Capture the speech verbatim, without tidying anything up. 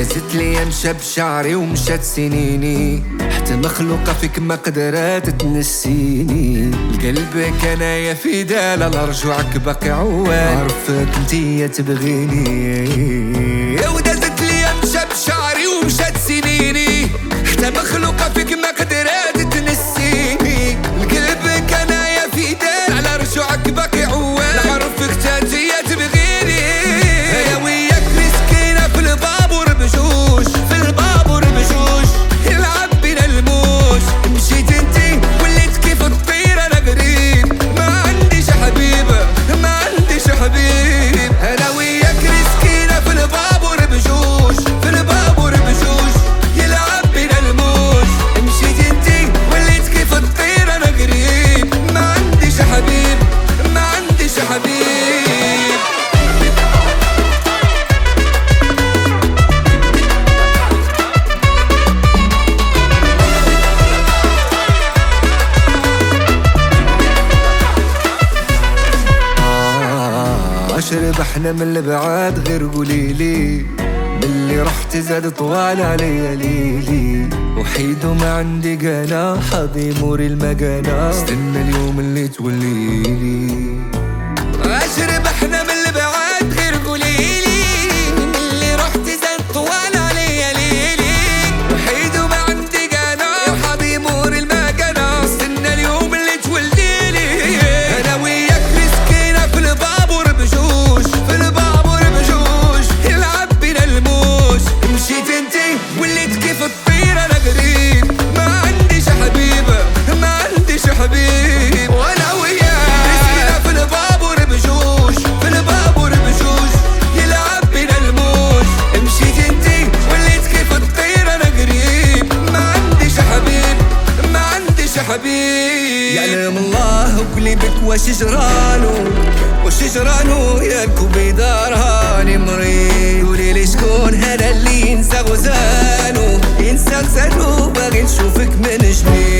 دازت لي مشى بشعري ومشات سنيني، حتى مخلوقة فيك ما قدرات تنسيني. لقلبك انايا في دالة لرجوعك باقي عوال، عرفك انتيا تبغيني. ودازت لي مشى بشعري ومشات سنيني، حتى مخلوقة فيك ما قدرات تنسيني. لقلبك انايا في دالة على رجوعك باقي عوال، عرفك تانتيا تبغيني. انا وياك مسكينة في البابور بجوج، في البابور بجوج يلعب بينا الموج. مشيت انتي وليت كيف الطير انا غريب، ما عنديش حبيبة ما عنديش حبيب. انا وياك مسكينة في البابور بجوج، في البابور بجوج يلعب بينا الموج. مشيت انتي وليت كيف الطير انا غريب، ما عنديش حبيب ما عنديش حبيب. اشرب احنا من البعاد غير قوليلي، باللي رحت زاد طوال عليا ليلي. وحيد وما عندي قنا حظي موري المقانا، استنى اليوم اللي توليلي. اشرب احنا من البعاد غير قوليلي، باللي رحت زاد طوال عليا ليلي. وحيد وما عندي قنا حظي موري المقانا، استنى اليوم اللي توليلي. انا وياك مسكينة في البابور بجوج، في البابور بجوج يلعب بينا الموج. مشيت انتي وليت كيف الطير انا غريب، ما عنديش حبيبة ما عنديش حبيب. وانا وياك مسكينة في البابور بجوج، في البابور بجوج يلعب بينا الموج. مشيت انتي وليت كيف الطير انا غريب، ما عنديش حبيب ما عنديش حبيب. يعلم الله قلبك واش جرانو واش جرانو، ياكو بيدارهاني مريض. قوليلي شكون هذا اللي ينسى غزالو، ينسى غزالو باغي نشوفك من جديد.